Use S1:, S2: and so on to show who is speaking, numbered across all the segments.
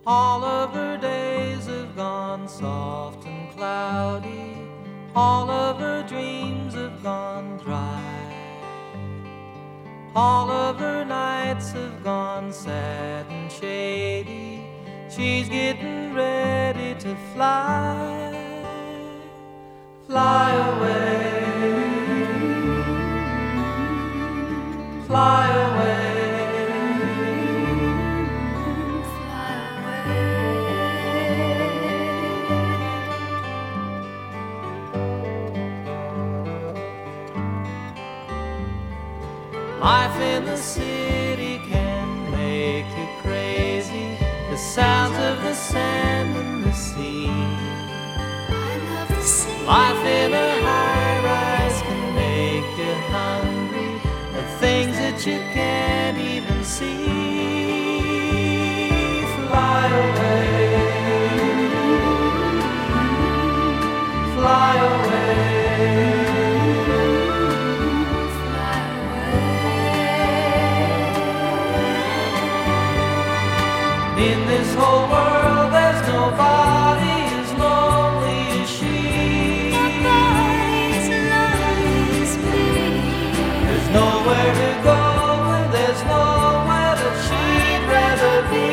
S1: All of her days have gone soft and cloudy. All of her dreams have gone dry. All of her nights have gone sad and shady. She's getting ready to fly. Fly away. Fly away. Life in the city can make you crazy. The sounds of the sand and the sea.
S2: I love the sea.
S1: Life in a high-rise can make you hungry. The things that you can't even see. Fly away. Fly away. In this whole world there's nobody as lonely as she.
S2: Nobody as lonely as me.
S1: There's nowhere to go and there's nowhere that she'd rather be.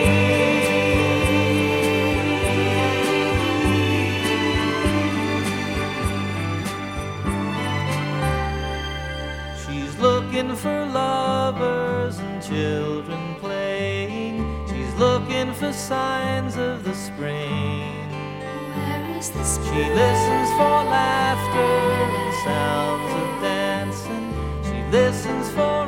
S1: She's looking for lovers and children playing. Looking for signs of the spring.
S2: Where is the spring?
S1: She listens for laughter and sounds of dancing. She listens for